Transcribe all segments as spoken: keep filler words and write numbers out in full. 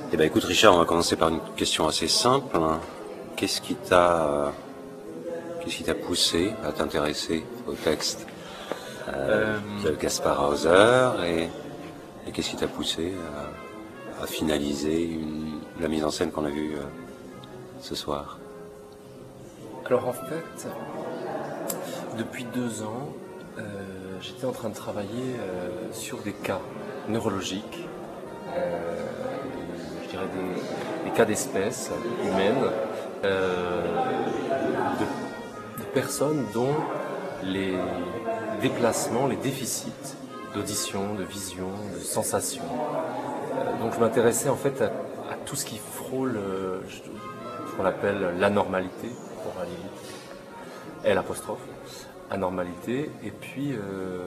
Eh ben, écoute Richard, on va commencer par une question assez simple. Qu'est-ce qui t'a, qu'est-ce qui t'a poussé à t'intéresser au texte euh, de Gaspard Hauser et, et qu'est-ce qui t'a poussé à, à finaliser une, la mise en scène qu'on a vue euh, ce soir? Alors en fait, depuis deux ans, euh, j'étais en train de travailler euh, sur des cas neurologiques, euh, je dirais des, des cas d'espèces humaines, euh, de, de personnes dont les déplacements, les déficits d'audition, de vision, de sensation. Euh, donc je m'intéressais en fait à, à tout ce qui frôle euh, ce qu'on appelle l'anormalité, pour aller vite, L apostrophe, anormalité, et puis euh,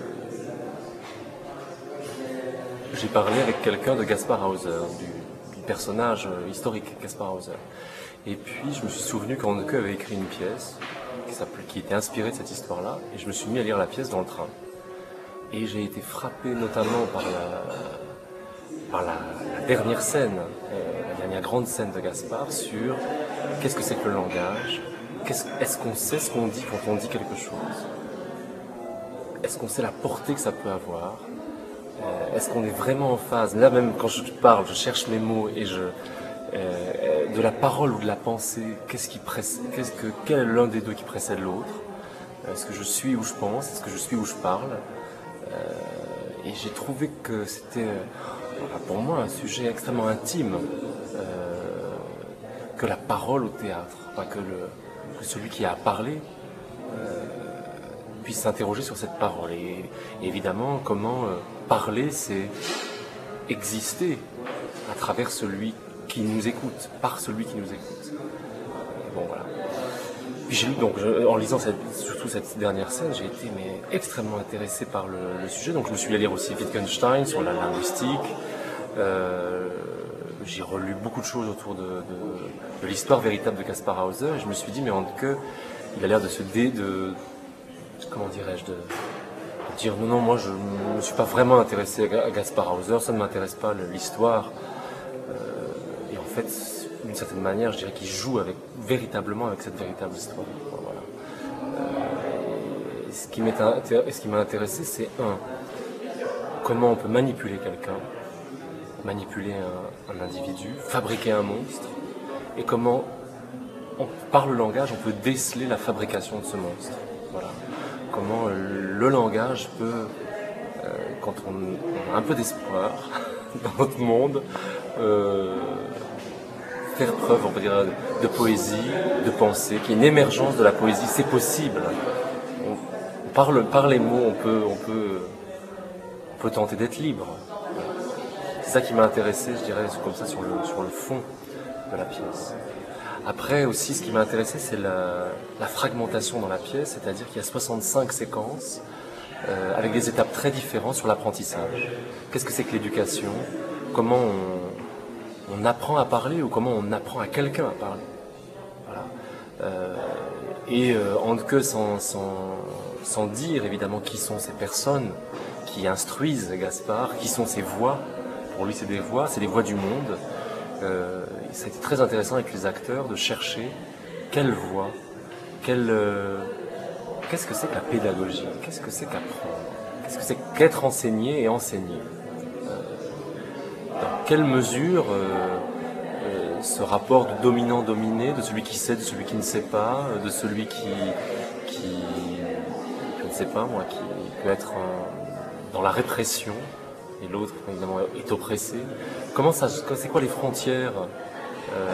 j'ai parlé avec quelqu'un de Gaspard Hauser, du, du personnage historique Gaspard Hauser. Et puis je me suis souvenu qu'Handke avait écrit une pièce qui, qui était inspirée de cette histoire-là, et je me suis mis à lire la pièce dans le train. Et j'ai été frappé notamment par la, par la, la dernière scène, euh, la dernière grande scène de Gaspard sur qu'est-ce que c'est que le langage, qu'est-ce, est-ce qu'on sait ce qu'on dit quand on dit quelque chose, est-ce qu'on sait la portée que ça peut avoir, euh, est-ce qu'on est vraiment en phase, là même quand je parle, je cherche mes mots et je... Euh, de la parole ou de la pensée, qu'est-ce qui précède, qu'est-ce que, quel est l'un des deux qui précède l'autre? Est-ce que je suis où je pense? Est-ce que je suis où je parle? euh, Et j'ai trouvé que c'était, euh, pour moi, un sujet extrêmement intime, euh, que la parole au théâtre, enfin, que, le, que celui qui a parlé euh, puisse s'interroger sur cette parole. Et, et évidemment, comment euh, parler, c'est exister à travers celui qui nous écoute, par celui qui nous écoute. Bon, voilà. Puis j'ai lu, donc, je, en lisant cette, surtout cette dernière scène, j'ai été mais, extrêmement intéressé par le, le sujet. Donc je me suis allé lire aussi Wittgenstein sur la linguistique. Euh, j'ai relu beaucoup de choses autour de, de, de l'histoire véritable de Gaspard Hauser. Et je me suis dit, mais Handke, il a l'air de se dé... de, comment dirais-je, de, de dire, non, non, moi je ne me suis pas vraiment intéressé à Gaspard Hauser, ça ne m'intéresse pas, l'histoire. En fait, d'une certaine manière, je dirais qu'il joue avec, véritablement avec cette véritable histoire. Voilà. Euh, ce qui m'a intéressé, c'est un, comment on peut manipuler quelqu'un, manipuler un, un individu, fabriquer un monstre, et comment, on, par le langage, on peut déceler la fabrication de ce monstre. Voilà. Comment le langage peut, euh, quand on, on a un peu d'espoir dans notre monde, euh, faire preuve, on peut dire, de poésie, de pensée, qu'il y ait une émergence de la poésie, c'est possible. On, on parle, par les mots, on peut, on peut, on peut tenter d'être libre. C'est ça qui m'a intéressé, je dirais, comme ça, sur le, sur le fond de la pièce. Après aussi, ce qui m'a intéressé, c'est la, la fragmentation dans la pièce, c'est-à-dire qu'il y a soixante-cinq séquences euh, avec des étapes très différentes sur l'apprentissage. Qu'est-ce que c'est que l'éducation? Comment on on apprend à parler ou comment on apprend à quelqu'un à parler. Voilà. Euh, et euh, Handke, sans, sans, sans dire évidemment qui sont ces personnes qui instruisent Gaspard, qui sont ces voix, pour lui c'est des voix, c'est des voix du monde. Euh, ça a été très intéressant avec les acteurs de chercher quelle voix, quelle, euh, qu'est-ce que c'est que la pédagogie, qu'est-ce que c'est qu'apprendre, qu'est-ce que c'est qu'être enseigné et enseigné. Dans quelle mesure euh, euh, ce rapport de dominant-dominé, de celui qui sait, de celui qui ne sait pas, de celui qui, qui je ne sais pas moi, qui peut être euh, dans la répression, et l'autre évidemment est oppressé. Comment ça, c'est quoi les frontières euh,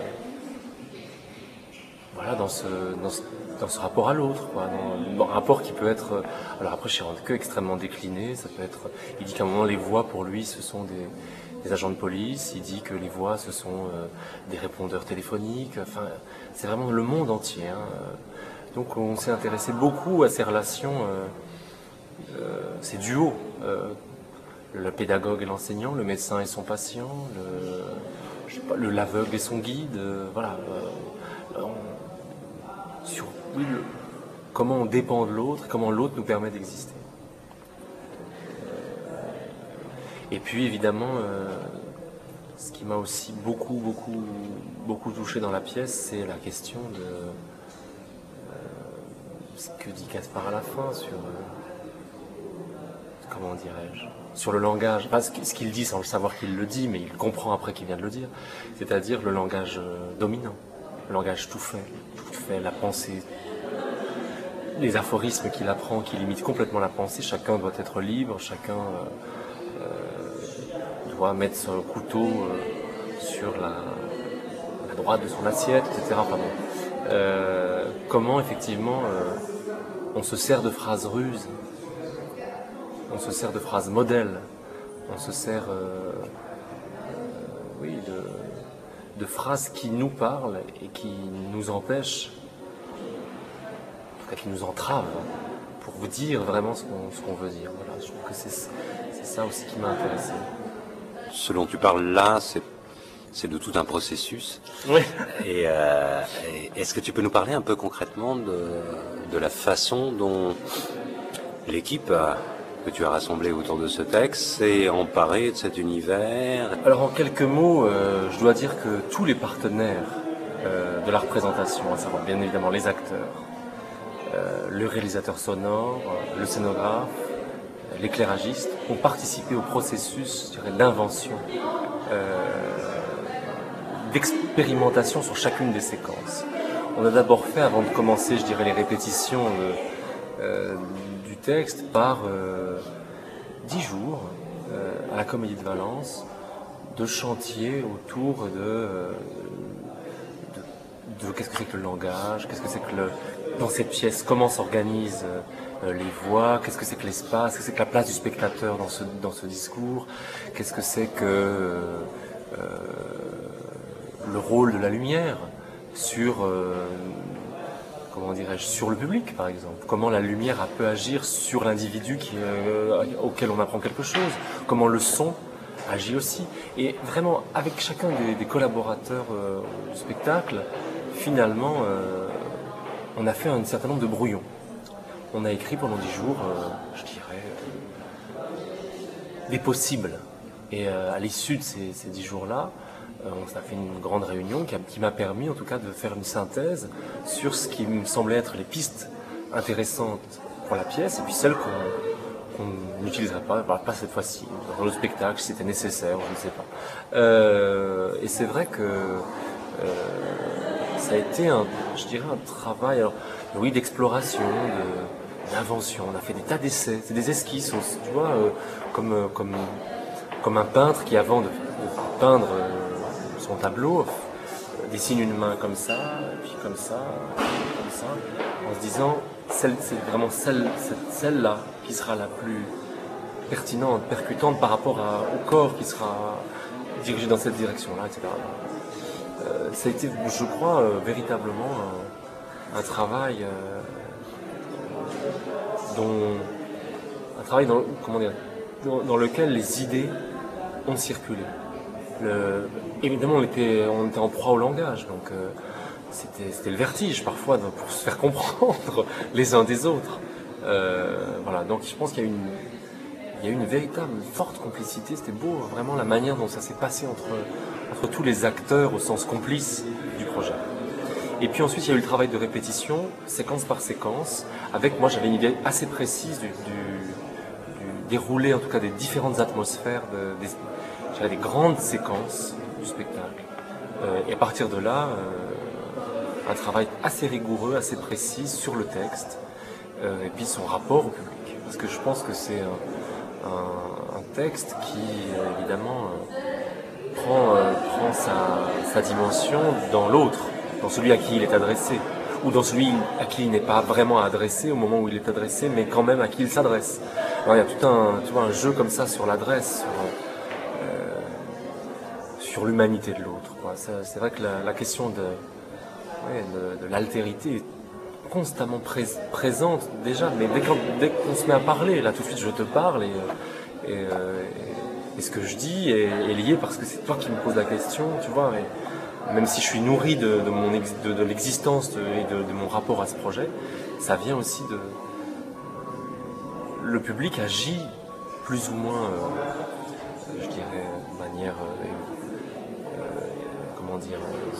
voilà, dans ce, dans ce, dans ce rapport à l'autre, quoi, dans, dans un rapport qui peut être, alors après chez Handke, extrêmement décliné. Ça peut être, il dit qu'à un moment les voix pour lui ce sont des des agents de police, il dit que les voix ce sont euh, des répondeurs téléphoniques, enfin c'est vraiment le monde entier. Hein. Donc on s'est intéressé beaucoup à ces relations, euh, euh, ces duos, euh, le pédagogue et l'enseignant, le médecin et son patient, le, je sais pas, le l'aveugle et son guide, euh, voilà. Euh, on, sur oui, le, comment on dépend de l'autre, comment l'autre nous permet d'exister. Et puis évidemment, euh, ce qui m'a aussi beaucoup, beaucoup, beaucoup touché dans la pièce, c'est la question de euh, ce que dit Gaspard à la fin sur, euh, comment dirais-je, sur le langage. Enfin, ce qu'il dit sans le savoir qu'il le dit, mais il comprend après qu'il vient de le dire, c'est-à-dire le langage dominant, le langage tout fait, tout fait, la pensée, les aphorismes qu'il apprend, qui limitent complètement la pensée. Chacun doit être libre, chacun euh, euh, doit mettre son couteau euh, sur la, la droite de son assiette, et cetera. Enfin, bon. euh, comment effectivement euh, on se sert de phrases ruses, on se sert de phrases modèles, on se sert euh, euh, oui, de, de phrases qui nous parlent et qui nous empêchent, qui nous entrave pour vous dire vraiment ce qu'on ce qu'on veut dire. Voilà, je trouve que c'est ça aussi qui m'a intéressé. Ce dont tu parles là, c'est c'est de tout un processus. Oui. Et, euh, et est-ce que tu peux nous parler un peu concrètement de, de la façon dont l'équipe que tu as rassemblée autour de ce texte s'est emparée de cet univers? Alors en quelques mots, euh, je dois dire que tous les partenaires euh, de la représentation, à savoir bien évidemment les acteurs, Euh, le réalisateur sonore, euh, le scénographe, euh, l'éclairagiste ont participé au processus d'invention, euh, d'expérimentation sur chacune des séquences. On a d'abord fait, avant de commencer, je dirais, les répétitions de, euh, du texte, par euh, dix jours euh, à la Comédie de Valence, de chantier autour de, euh, de, de qu'est-ce que c'est que le langage, qu'est-ce que c'est que le dans cette pièce, comment s'organisent euh, les voix, qu'est-ce que c'est que l'espace, qu'est-ce que c'est que la place du spectateur dans ce, dans ce discours, qu'est-ce que c'est que euh, euh, le rôle de la lumière sur, euh, comment dirais-je, sur le public par exemple, comment la lumière a peut agir sur l'individu qui, euh, auquel on apprend quelque chose, comment le son agit aussi, et vraiment avec chacun des, des collaborateurs euh, du spectacle, finalement, euh, on a fait un certain nombre de brouillons. On a écrit pendant dix jours, euh, je dirais, euh, des possibles. Et euh, à l'issue de ces, ces dix jours-là, euh, on a fait une grande réunion qui, qui m'a permis en tout cas de faire une synthèse sur ce qui me semblait être les pistes intéressantes pour la pièce et puis celles qu'on qu'on n'utiliserait pas, pas cette fois-ci, dans le spectacle, si c'était nécessaire, je ne sais pas. Euh, et c'est vrai que... Euh, ça a été, un, je dirais, un travail, alors, oui, d'exploration, d'invention. On a fait des tas d'essais, c'est des esquisses, on, tu vois, euh, comme, euh, comme, comme un peintre qui, avant de, de peindre euh, son tableau, euh, dessine une main comme ça, puis comme ça, comme ça, en se disant, celle, c'est vraiment celle, celle-là qui sera la plus pertinente, percutante par rapport à, au corps qui sera dirigé dans cette direction-là, et cetera. Euh, ça a été, je crois, euh, véritablement un, un travail euh, dont, un travail dans, comment dire, dans, dans lequel les idées ont circulé. Le, évidemment, on était, on était en proie au langage, donc euh, c'était, c'était le vertige parfois pour se faire comprendre les uns des autres. Euh, voilà, donc je pense qu'il y a une, il y a une véritable forte complicité. C'était beau, vraiment la manière dont ça s'est passé entre entre tous les acteurs au sens complice du projet. Et puis ensuite, il y a eu le travail de répétition, séquence par séquence, avec, moi j'avais une idée assez précise du, du, du déroulé, en tout cas des différentes atmosphères, de, des, j'avais des grandes séquences du spectacle. Euh, et à partir de là, euh, un travail assez rigoureux, assez précis sur le texte, euh, et puis son rapport au public. Parce que je pense que c'est un, un, un texte qui, euh, évidemment... Euh, prend, euh, prend sa, sa dimension dans l'autre, dans celui à qui il est adressé, ou dans celui à qui il n'est pas vraiment adressé au moment où il est adressé, mais quand même à qui il s'adresse. Alors, il y a tout un, tu vois, un jeu comme ça sur l'adresse, sur, euh, sur l'humanité de l'autre. C'est vrai que la, la question de, ouais, de, de l'altérité est constamment pré présente déjà, mais dès qu'on dès qu'on se met à parler, là tout de suite je te parle et, et, euh, et Et ce que je dis est, est lié parce que c'est toi qui me poses la question, tu vois. Et même si je suis nourri de, de, mon ex, de, de l'existence de, et de, de mon rapport à ce projet, ça vient aussi de... Le public agit plus ou moins, euh, je dirais, de manière euh, dire,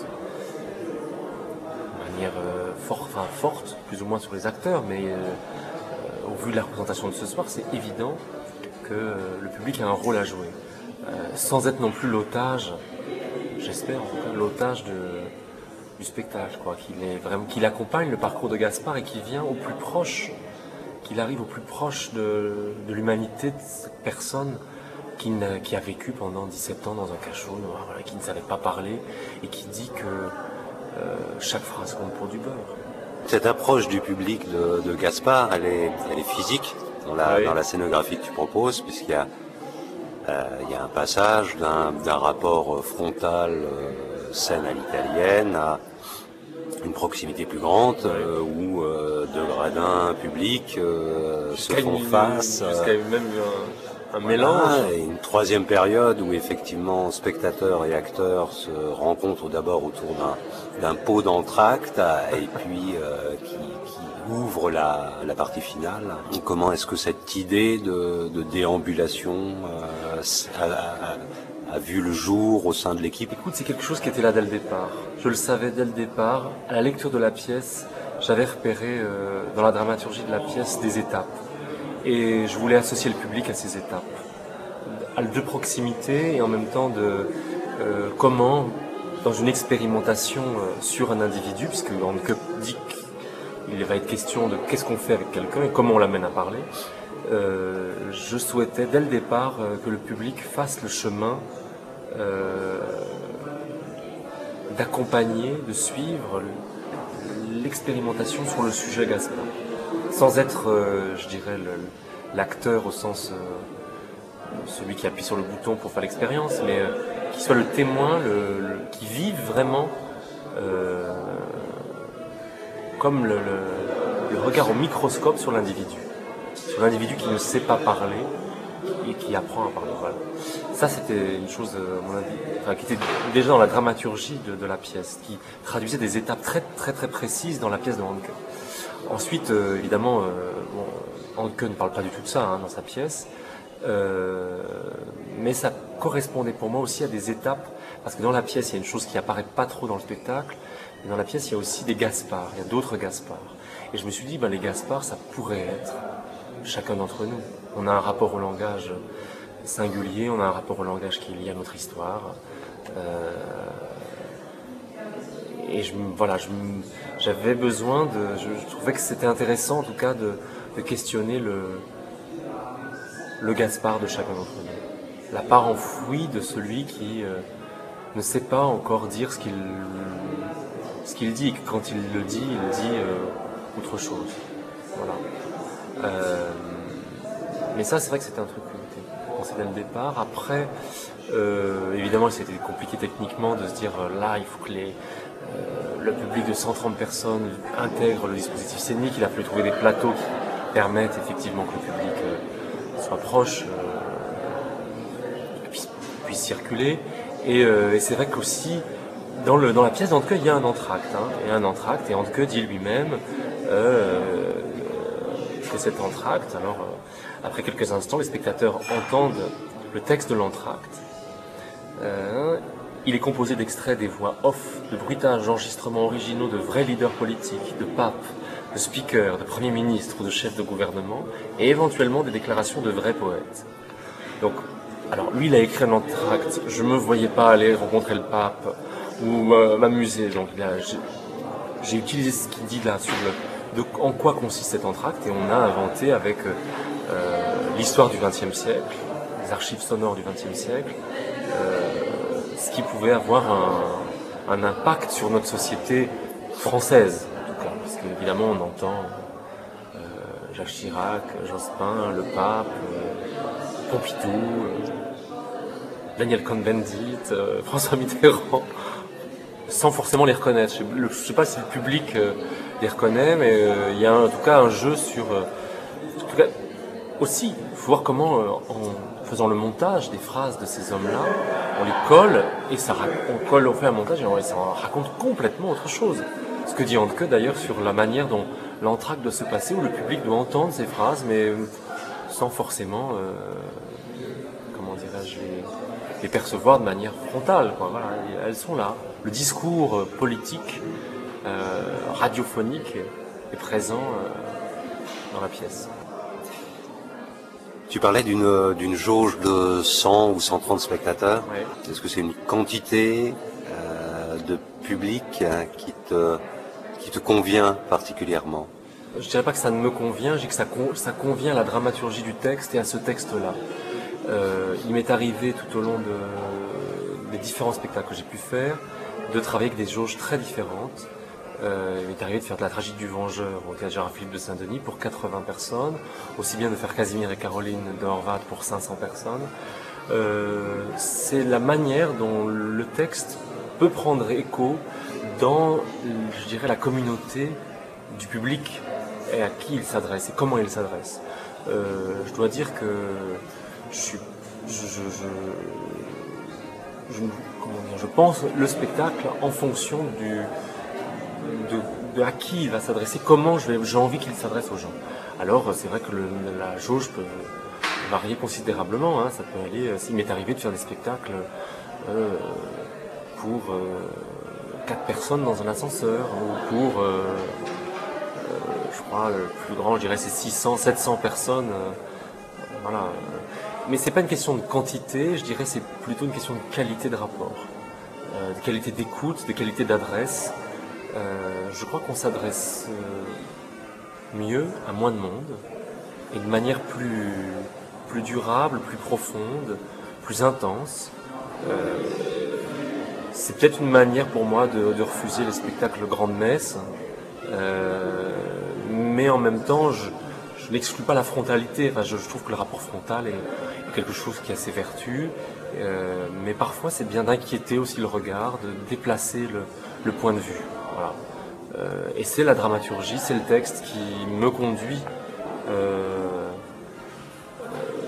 de manière euh, forte, enfin, forte, plus ou moins sur les acteurs, mais euh, euh, au vu de la représentation de ce soir, c'est évident que euh, le public a un rôle à jouer, euh, sans être non plus l'otage, j'espère en tout cas, l'otage de, du spectacle, quoi, qu'il est vraiment, qu'il accompagne le parcours de Gaspard et qu'il vient au plus proche, qu'il arrive au plus proche de, de l'humanité de cette personne qui, n'a, qui a vécu pendant dix-sept ans dans un cachot noir, voilà, qui ne savait pas parler et qui dit que euh, chaque phrase compte pour du beurre. Cette approche du public de, de Gaspard, elle est, elle est physique dans la, oui. dans la scénographie que tu proposes, puisqu'il y a, euh, il y a un passage d'un, d'un rapport frontal euh, scène à l'italienne à une proximité plus grande, oui. euh, où euh, deux gradins publics euh, se font une, face. Jusqu'à euh, même un, un voilà, mélange. Et une troisième période où effectivement spectateurs et acteurs se rencontrent d'abord autour d'un, d'un pot d'entracte et puis euh, qui, qui ouvre la, la partie finale. Comment est-ce que cette idée de, de déambulation euh, a, a, a vu le jour au sein de l'équipe? Écoute, c'est quelque chose qui était là dès le départ. Je le savais dès le départ. À la lecture de la pièce, j'avais repéré euh, dans la dramaturgie de la pièce des étapes. Et je voulais associer le public à ces étapes. De proximité et en même temps de euh, comment, dans une expérimentation euh, sur un individu, puisque Handke dit qu'il va être question de qu'est-ce qu'on fait avec quelqu'un et comment on l'amène à parler, euh, je souhaitais dès le départ euh, que le public fasse le chemin euh, d'accompagner, de suivre l'expérimentation sur le sujet Gaspard. Sans être, euh, je dirais, le, l'acteur au sens... Euh, celui qui appuie sur le bouton pour faire l'expérience, mais euh, qui soit le témoin, le, le, qui vive vraiment euh, comme le, le, le regard au microscope sur l'individu. Sur l'individu qui ne sait pas parler et qui apprend à parler. Voilà. Ça, c'était une chose, à mon avis, enfin, qui était déjà dans la dramaturgie de, de la pièce, qui traduisait des étapes très très très précises dans la pièce de Handke. Ensuite, euh, évidemment, euh, bon, Handke ne parle pas du tout de ça hein, dans sa pièce, euh, mais ça correspondait pour moi aussi à des étapes, parce que dans la pièce, il y a une chose qui apparaît pas trop dans le spectacle, mais dans la pièce, il y a aussi des Gaspards, il y a d'autres Gaspards. Et je me suis dit, ben, les Gaspards, ça pourrait être chacun d'entre nous. On a un rapport au langage singulier, on a un rapport au langage qui est lié à notre histoire. Euh, et je, voilà, je, j'avais besoin de... Je, je trouvais que c'était intéressant, en tout cas, de, de questionner le, le Gaspard de chacun d'entre nous. La part enfouie de celui qui euh, ne sait pas encore dire ce qu'il, ce qu'il dit. Et que quand il le dit, il dit euh, autre chose. Voilà. Euh, mais ça, c'est vrai que c'était un truc que j'ai pensé dès le départ. Après, euh, évidemment, c'était compliqué techniquement de se dire euh, là, il faut que les, euh, le public de cent trente personnes intègre le dispositif scénique. Il a fallu trouver des plateaux qui permettent effectivement que le public euh, soit proche, euh, puisse, puisse circuler. Et, euh, et c'est vrai qu'aussi, dans, le, dans la pièce d'Handke, il y a un entracte. Hein, il y a un entracte, et Handke dit lui-même euh, que cet entracte, alors euh, après quelques instants, les spectateurs entendent le texte de l'entracte. Euh, il est composé d'extraits des voix off, de bruitages d'enregistrements originaux de vrais leaders politiques, de papes, de speakers, de premiers ministres ou de chefs de gouvernement, et éventuellement des déclarations de vrais poètes. Donc, alors lui, il a écrit un entracte. Je me voyais pas aller rencontrer le pape ou euh, m'amuser. Donc, là, j'ai, j'ai utilisé ce qu'il dit là sur le, de en quoi consiste cet entracte, et on a inventé avec euh, l'histoire du vingtième siècle, les archives sonores du vingtième siècle, euh, ce qui pouvait avoir un, un impact sur notre société française, en tout cas, parce qu'évidemment on entend euh, Jacques Chirac, Jospin, le pape, euh, Pompidou, euh, Daniel Cohn-Bendit, euh, François Mitterrand, sans forcément les reconnaître. Je ne sais pas si le public euh, les reconnaît, mais euh, il y a en tout cas un jeu sur... Euh, en tout cas, aussi, il faut voir comment, euh, en faisant le montage des phrases de ces hommes-là, on les colle, et ça, on colle, on fait un montage, et on, et ça raconte complètement autre chose. Ce que dit Handke d'ailleurs sur la manière dont l'entracte doit se passer, où le public doit entendre ces phrases, mais sans forcément, euh, comment dirais-je, les, les percevoir de manière frontale, quoi. Voilà, et elles sont là. Le discours politique, euh, radiophonique est présent euh, dans la pièce. Tu parlais d'une d'une jauge de cent ou cent trente spectateurs. Ouais. Est-ce que c'est une quantité euh, de public hein, qui te qui te convient particulièrement? Je dirais pas que ça ne me convient, je dis que ça, con, ça convient à la dramaturgie du texte et à ce texte-là. Euh, il m'est arrivé tout au long de, des différents spectacles que j'ai pu faire de travailler avec des jauges très différentes. Euh, il m'est arrivé de faire de la tragique du Vengeur au théâtre Gérard-Philippe de Saint-Denis pour quatre-vingts personnes, aussi bien de faire Casimir et Caroline de Horvath pour cinq cents personnes. Euh, c'est la manière dont le texte peut prendre écho dans, je dirais, la communauté du public et à qui il s'adresse et comment il s'adresse. Euh, je dois dire que je suis, je, je, je, je, comment dire, je pense le spectacle en fonction du De, de à qui il va s'adresser, comment je vais, j'ai envie qu'il s'adresse aux gens. Alors c'est vrai que le, la jauge peut varier considérablement, hein. Ça peut aller, euh, il m'est arrivé de faire des spectacles euh, pour euh, quatre personnes dans un ascenseur, ou pour, euh, euh, je crois, le plus grand, je dirais, c'est six cents, sept cents personnes. Euh, voilà. Mais c'est pas une question de quantité, je dirais, c'est plutôt une question de qualité de rapport, euh, de qualité d'écoute, de qualité d'adresse. Euh, je crois qu'on s'adresse euh, mieux à moins de monde et de manière plus, plus durable, plus profonde, plus intense. Euh, c'est peut-être une manière pour moi de, de refuser les spectacles grande messe, euh, mais en même temps, je, je n'exclus pas la frontalité. Enfin, je, je trouve que le rapport frontal est, est quelque chose qui a ses vertus, euh, mais parfois c'est bien d'inquiéter aussi le regard, de déplacer le, le point de vue. Voilà. Euh, et c'est la dramaturgie, c'est le texte qui me conduit euh, euh,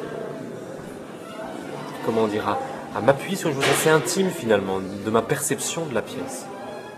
comment dire, à, à m'appuyer sur une chose assez intime finalement, de ma perception de la pièce.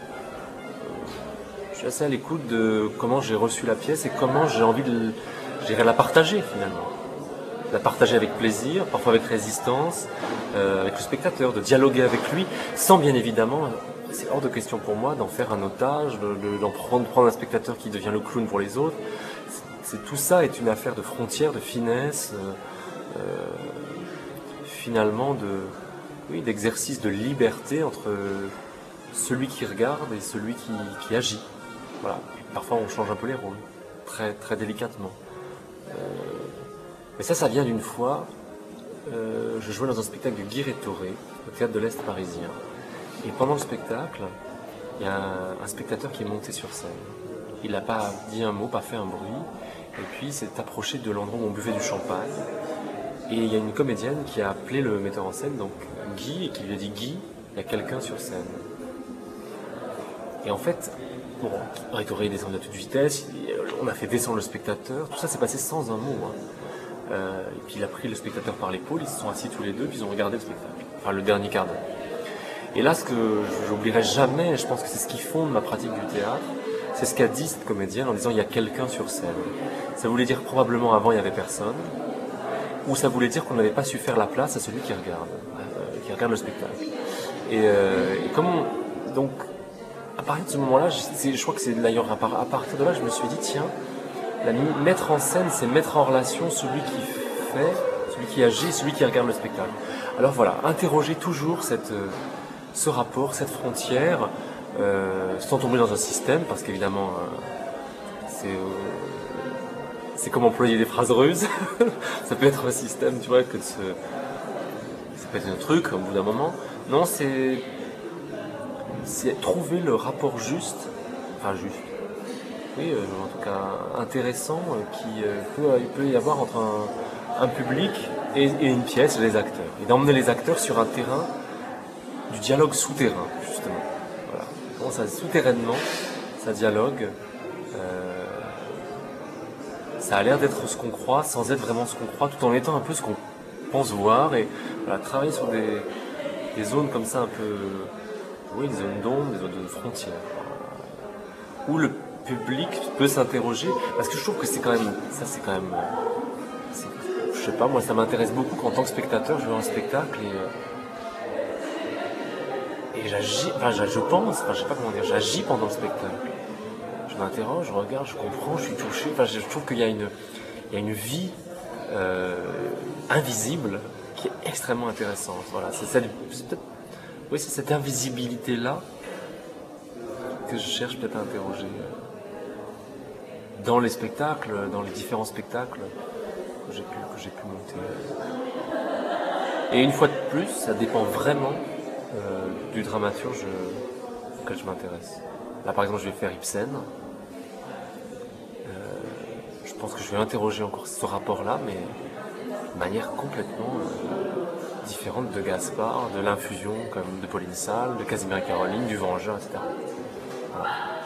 Je suis assez à l'écoute de comment j'ai reçu la pièce et comment j'ai envie de j'irais la partager finalement. La partager avec plaisir, parfois avec résistance, euh, avec le spectateur, de dialoguer avec lui, sans bien évidemment... C'est hors de question pour moi d'en faire un otage, de, de, d'en prendre, prendre un spectateur qui devient le clown pour les autres. C'est, c'est, tout ça est une affaire de frontières, de finesse, euh, euh, finalement de, oui, d'exercice de liberté entre celui qui regarde et celui qui, qui agit. Voilà. Parfois on change un peu les rôles, très, très délicatement. Euh, mais ça, ça vient d'une fois, euh, je jouais dans un spectacle de Guy Rétoré, au Théâtre de l'Est parisien. Et pendant le spectacle, il y a un, un spectateur qui est monté sur scène. Il n'a pas dit un mot, pas fait un bruit. Et puis il s'est approché de l'endroit où on buvait du champagne. Et il y a une comédienne qui a appelé le metteur en scène, donc Guy, et qui lui a dit « Guy, il y a quelqu'un sur scène ». Et en fait, bon, Rétoré est descendu à toute vitesse, on a fait descendre le spectateur, tout ça s'est passé sans un mot. Hein. Euh, et puis il a pris le spectateur par l'épaule, ils se sont assis tous les deux, puis ils ont regardé le spectacle. Enfin, le dernier quart d'heure. Et là, ce que j'oublierai jamais, et je pense que c'est ce qui fonde ma pratique du théâtre, c'est ce qu'a dit cette comédienne en disant « il y a quelqu'un sur scène ». Ça voulait dire probablement avant il n'y avait personne, ou ça voulait dire qu'on n'avait pas su faire la place à celui qui regarde, euh, qui regarde le spectacle. Et, euh, et comme on, donc, à partir de ce moment-là, je, je crois que c'est d'ailleurs à, à partir de là, je me suis dit tiens, la, mettre en scène, c'est mettre en relation celui qui fait, celui qui agit, celui qui regarde le spectacle. Alors voilà, interroger toujours cette euh, ce rapport, cette frontière, euh, sans tomber dans un système, parce qu'évidemment, euh, c'est, euh, c'est comme employer des phrases ruses. Ça peut être un système, tu vois, que de se... ça peut être un truc au bout d'un moment. Non, c'est, c'est trouver le rapport juste, enfin juste, oui, euh, en tout cas intéressant, euh, qui euh, peut, il peut y avoir entre un, un public et, et une pièce, et les acteurs, et d'emmener les acteurs sur un terrain du dialogue souterrain, justement. Voilà. Bon, ça, souterrainement, ça dialogue. Euh, ça a l'air d'être ce qu'on croit, sans être vraiment ce qu'on croit, tout en étant un peu ce qu'on pense voir. Et voilà, travailler sur des, des zones comme ça, un peu, oui, des zones d'ombre, des zones de frontières, euh, où le public peut s'interroger, parce que je trouve que c'est quand même, ça c'est quand même, c'est, je sais pas, moi ça m'intéresse beaucoup qu'en tant que spectateur, je vois un spectacle et euh, et j'agis, enfin je pense, enfin je sais pas comment dire, j'agis pendant le spectacle. Je m'interroge, je regarde, je comprends, je suis touché. Enfin, je trouve qu'il y a une, il y a une vie euh, invisible qui est extrêmement intéressante. Voilà, c'est cette, c'est peut-être, oui, c'est cette invisibilité-là que je cherche peut-être à interroger dans les spectacles, dans les différents spectacles que j'ai pu, que j'ai pu monter. Et une fois de plus, ça dépend vraiment euh, du dramaturge auquel je m'intéresse. Là, par exemple, je vais faire Ibsen. Je pense que je vais interroger encore ce rapport-là, mais de manière complètement euh, différente de Gaspard, de l'Infusion, comme de Pauline Sale, de Casimir et Caroline, du Vengeur, et cetera. Voilà.